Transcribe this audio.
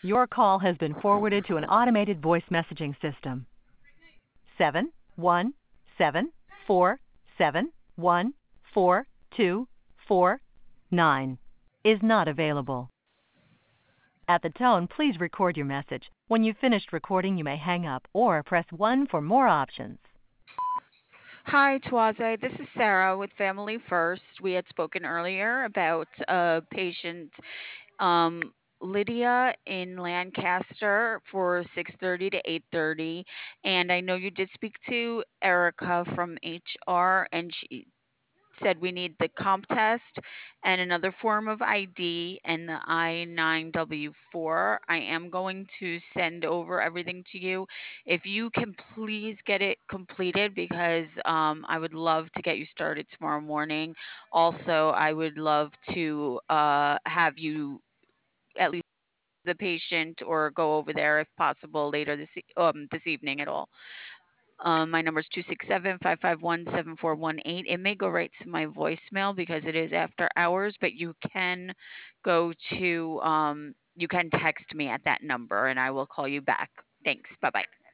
Your call has been forwarded to an automated voice messaging system. 717471429 is not available. At the tone, please record your message. When you've finished recording, you may hang up or press 1 for more options. Hi, Twaze. This is Sarah with Family First. We had spoken earlier about a patient, um, Lydia in Lancaster for 6:30 to 8:30, and I know you did speak to Erica from HR, and she said we need the comp test and another form of ID and the I-9W4. I am going to send over everything to you. If you can please get it completed because I would love to get you started tomorrow morning. Also, I would love to have you at least the patient or go over there if possible later this evening at all. My number is 267-551-7418. It may go right to my voicemail because it is after hours, but you can go to you can text me at that number and I will call you back. Thanks. Bye-bye.